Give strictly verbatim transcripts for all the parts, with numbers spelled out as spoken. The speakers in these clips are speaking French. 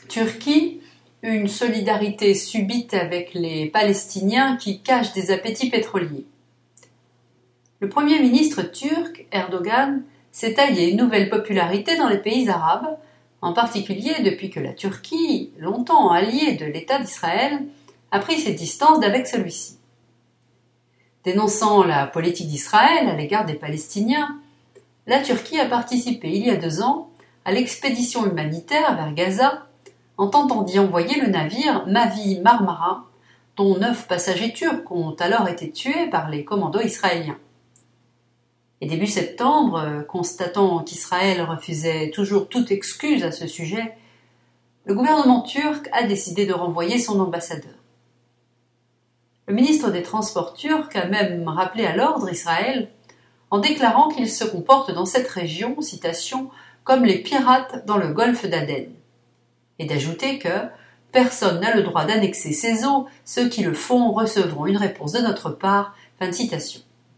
Turquie, une solidarité subite avec les Palestiniens qui cachent des appétits pétroliers. Le Premier ministre turc, Erdogan, s'est taillé une nouvelle popularité dans les pays arabes, en particulier depuis que la Turquie, longtemps alliée de l'État d'Israël, a pris ses distances d'avec celui-ci. Dénonçant la politique d'Israël à l'égard des Palestiniens, la Turquie a participé il y a deux ans à l'expédition humanitaire vers Gaza en tentant d'y envoyer le navire Mavi Marmara, dont neuf passagers turcs ont alors été tués par les commandos israéliens. Et début septembre, constatant qu'Israël refusait toujours toute excuse à ce sujet, le gouvernement turc a décidé de renvoyer son ambassadeur. Le ministre des Transports turc a même rappelé à l'ordre Israël en déclarant qu'il se comporte dans cette région, citation, comme les pirates dans le golfe d'Aden, et d'ajouter que personne n'a le droit d'annexer ces eaux, ceux qui le font recevront une réponse de notre part. Fin de citation.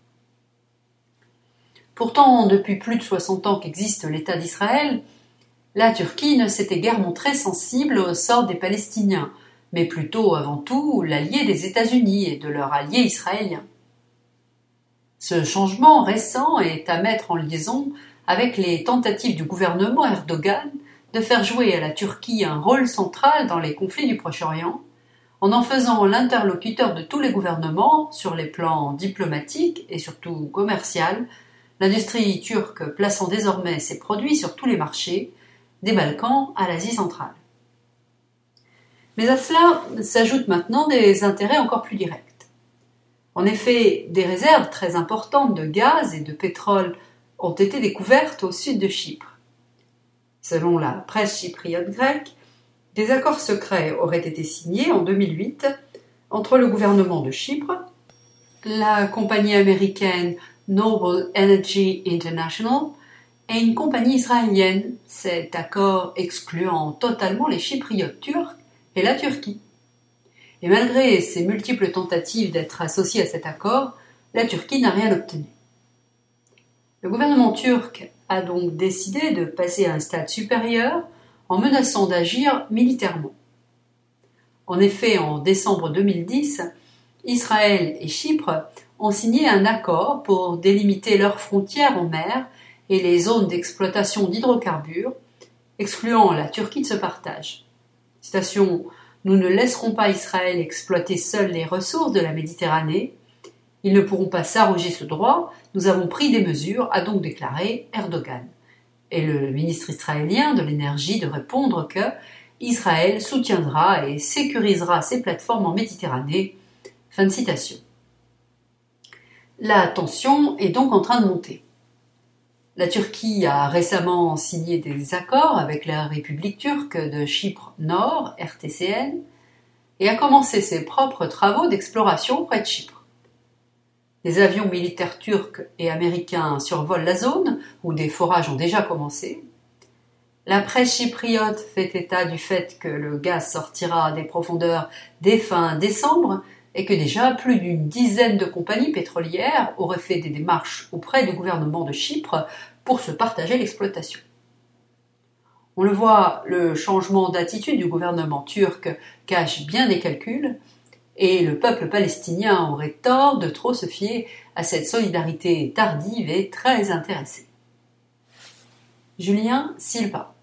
Pourtant, depuis plus de soixante ans qu'existe l'État d'Israël, la Turquie ne s'était guère montrée sensible au sort des Palestiniens, mais plutôt avant tout l'allié des États-Unis et de leur allié israélien. Ce changement récent est à mettre en liaison avec les tentatives du gouvernement Erdogan de faire jouer à la Turquie un rôle central dans les conflits du Proche-Orient, en en faisant l'interlocuteur de tous les gouvernements sur les plans diplomatiques et surtout commercial, l'industrie turque plaçant désormais ses produits sur tous les marchés, des Balkans à l'Asie centrale. Mais à cela s'ajoutent maintenant des intérêts encore plus directs. En effet, des réserves très importantes de gaz et de pétrole ont été découvertes au sud de Chypre. Selon la presse chypriote grecque, des accords secrets auraient été signés en deux mille huit entre le gouvernement de Chypre, la compagnie américaine Noble Energy International et une compagnie israélienne, cet accord excluant totalement les Chypriotes turcs et la Turquie. Et malgré ses multiples tentatives d'être associée à cet accord, la Turquie n'a rien obtenu. Le gouvernement turc a donc décidé de passer à un stade supérieur en menaçant d'agir militairement. En effet, en décembre deux mille dix, Israël et Chypre ont signé un accord pour délimiter leurs frontières en mer et les zones d'exploitation d'hydrocarbures, excluant la Turquie de ce partage. Citation, « Nous ne laisserons pas Israël exploiter seul les ressources de la Méditerranée. Ils ne pourront pas s'arroger ce droit. Nous avons pris des mesures », a donc déclaré Erdogan. Et le ministre israélien de l'énergie de répondre que Israël soutiendra et sécurisera ses plateformes en Méditerranée. Fin de citation. La tension est donc en train de monter. La Turquie a récemment signé des accords avec la République turque de Chypre Nord, R T C N, et a commencé ses propres travaux d'exploration près de Chypre. Des avions militaires turcs et américains survolent la zone, où des forages ont déjà commencé. La presse chypriote fait état du fait que le gaz sortira des profondeurs dès fin décembre, et que déjà plus d'une dizaine de compagnies pétrolières auraient fait des démarches auprès du gouvernement de Chypre pour se partager l'exploitation. On le voit, le changement d'attitude du gouvernement turc cache bien des calculs, et le peuple palestinien aurait tort de trop se fier à cette solidarité tardive et très intéressée. Julien Silva.